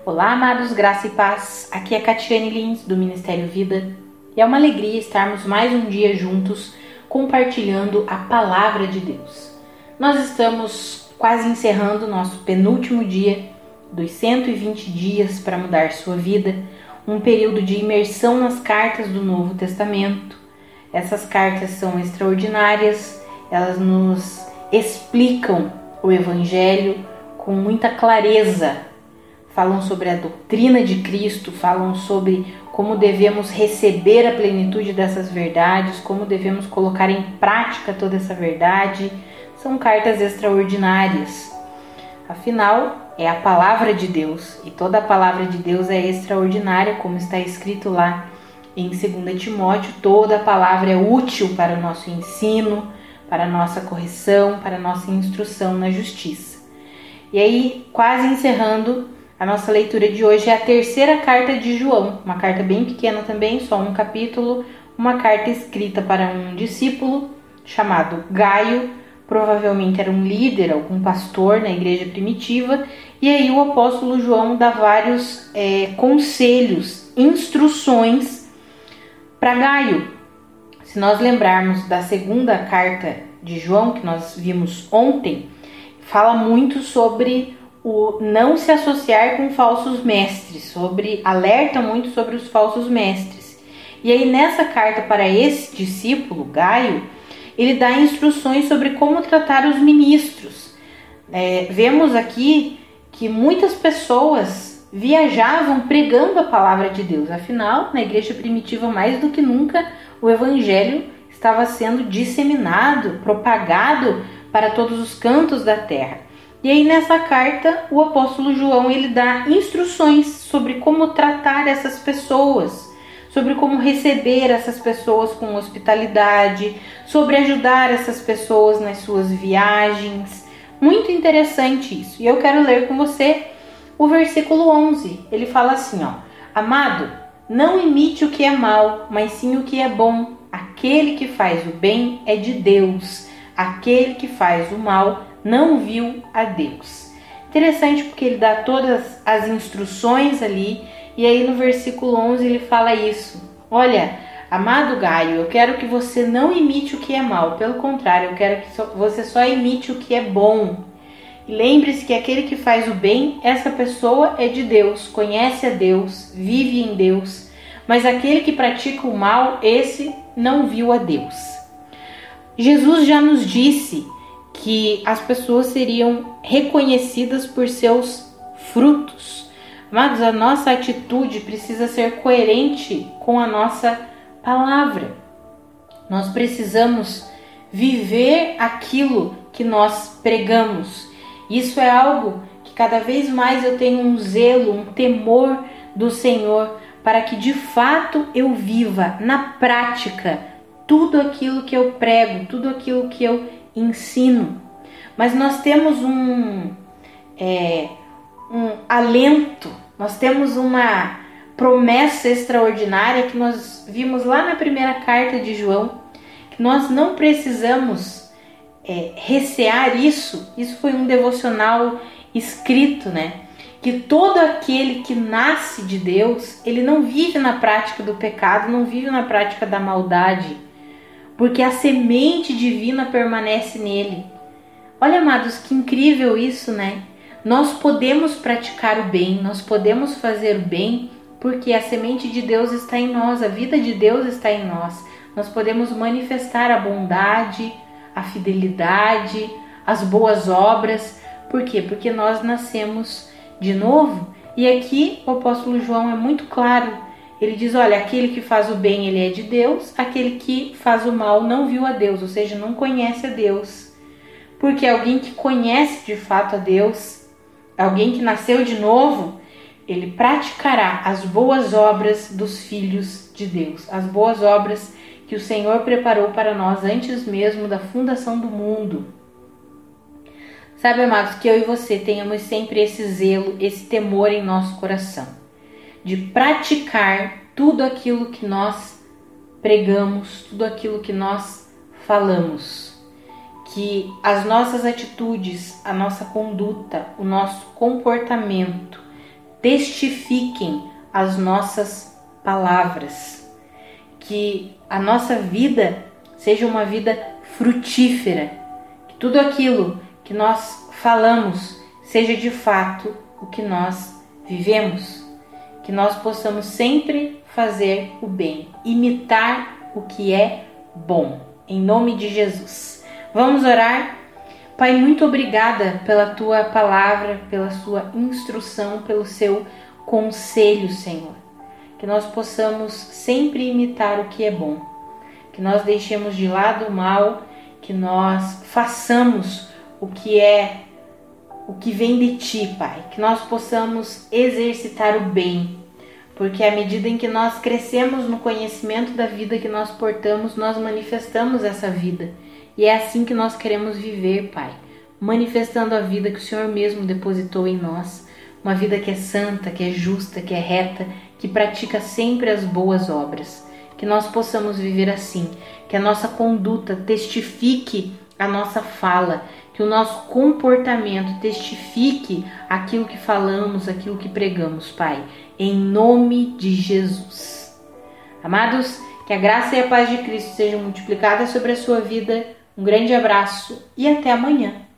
Olá, amados, graça e paz. Aqui é Catiane Lins, do Ministério Vida, e é uma alegria estarmos mais um dia juntos compartilhando a Palavra de Deus. Nós estamos quase encerrando o nosso penúltimo dia dos 120 dias para mudar sua vida, um período de imersão nas cartas do Novo Testamento. Essas cartas são extraordinárias, elas nos explicam o Evangelho com muita clareza. Falam sobre a doutrina de Cristo, falam sobre como devemos receber a plenitude dessas verdades, como devemos colocar em prática toda essa verdade. São cartas extraordinárias. Afinal, é a palavra de Deus, e toda a palavra de Deus é extraordinária, como está escrito lá em 2 Timóteo. Toda a palavra é útil para o nosso ensino, para a nossa correção, para a nossa instrução na justiça. E aí, quase encerrando, a nossa leitura de hoje é a terceira carta de João, uma carta bem pequena também, só um capítulo, uma carta escrita para um discípulo chamado Gaio, provavelmente era um líder, algum pastor na igreja primitiva, e aí o apóstolo João dá vários conselhos, instruções para Gaio. Se nós lembrarmos da segunda carta de João, que nós vimos ontem, fala muito sobre o não se associar com falsos mestres, alerta muito sobre os falsos mestres. E aí nessa carta para esse discípulo, Gaio, ele dá instruções sobre como tratar os ministros. Vemos aqui que muitas pessoas viajavam pregando a palavra de Deus. Afinal, na igreja primitiva, mais do que nunca, o evangelho estava sendo disseminado, propagado para todos os cantos da terra. E aí nessa carta o apóstolo João ele dá instruções sobre como tratar essas pessoas, sobre como receber essas pessoas com hospitalidade, sobre ajudar essas pessoas nas suas viagens. Muito interessante isso. E eu quero ler com você o versículo 11. Ele fala assim, Amado, não imite o que é mal, mas sim o que é bom. Aquele que faz o bem é de Deus. Aquele que faz o mal não viu a Deus. Interessante porque ele dá todas as instruções ali, e aí no versículo 11 ele fala isso. Olha, amado Gaio, eu quero que você não imite o que é mal, pelo contrário, eu quero que você só imite o que é bom. E lembre-se que aquele que faz o bem, essa pessoa é de Deus, conhece a Deus, vive em Deus, mas aquele que pratica o mal, esse não viu a Deus. Jesus já nos disse que as pessoas seriam reconhecidas por seus frutos. Amados, a nossa atitude precisa ser coerente com a nossa palavra. Nós precisamos viver aquilo que nós pregamos. Isso é algo que cada vez mais eu tenho um zelo, um temor do Senhor, para que de fato eu viva na prática tudo aquilo que eu prego, tudo aquilo que eu ensino. Mas nós temos um alento, nós temos uma promessa extraordinária que nós vimos lá na primeira carta de João, que nós não precisamos recear isso. Isso foi um devocional escrito, que todo aquele que nasce de Deus, ele não vive na prática do pecado, não vive na prática da maldade, porque a semente divina permanece nele. Olha, amados, que incrível isso, Nós podemos praticar o bem, nós podemos fazer o bem, porque a semente de Deus está em nós, a vida de Deus está em nós. Nós podemos manifestar a bondade, a fidelidade, as boas obras. Por quê? Porque nós nascemos de novo. E aqui o apóstolo João é muito claro. Ele diz, olha, aquele que faz o bem, ele é de Deus. Aquele que faz o mal não viu a Deus, ou seja, não conhece a Deus. Porque alguém que conhece de fato a Deus, alguém que nasceu de novo, ele praticará as boas obras dos filhos de Deus. As boas obras que o Senhor preparou para nós antes mesmo da fundação do mundo. Sabe, amados, que eu e você tenhamos sempre esse zelo, esse temor em nosso coração, de praticar tudo aquilo que nós pregamos, tudo aquilo que nós falamos. Que as nossas atitudes, a nossa conduta, o nosso comportamento testifiquem as nossas palavras, que a nossa vida seja uma vida frutífera, que tudo aquilo que nós falamos seja de fato o que nós vivemos, que nós possamos sempre fazer o bem, imitar o que é bom, em nome de Jesus. Vamos orar? Pai, muito obrigada pela Tua palavra, pela Sua instrução, pelo Seu conselho, Senhor. Que nós possamos sempre imitar o que é bom, que nós deixemos de lado o mal, que nós façamos o que vem de Ti, Pai, que nós possamos exercitar o bem, porque à medida em que nós crescemos no conhecimento da vida que nós portamos, nós manifestamos essa vida. E é assim que nós queremos viver, Pai, manifestando a vida que o Senhor mesmo depositou em nós, uma vida que é santa, que é justa, que é reta, que pratica sempre as boas obras. Que nós possamos viver assim, que a nossa conduta testifique a nossa fala, que o nosso comportamento testifique aquilo que falamos, aquilo que pregamos, Pai, em nome de Jesus. Amados, que a graça e a paz de Cristo sejam multiplicadas sobre a sua vida. Um grande abraço e até amanhã.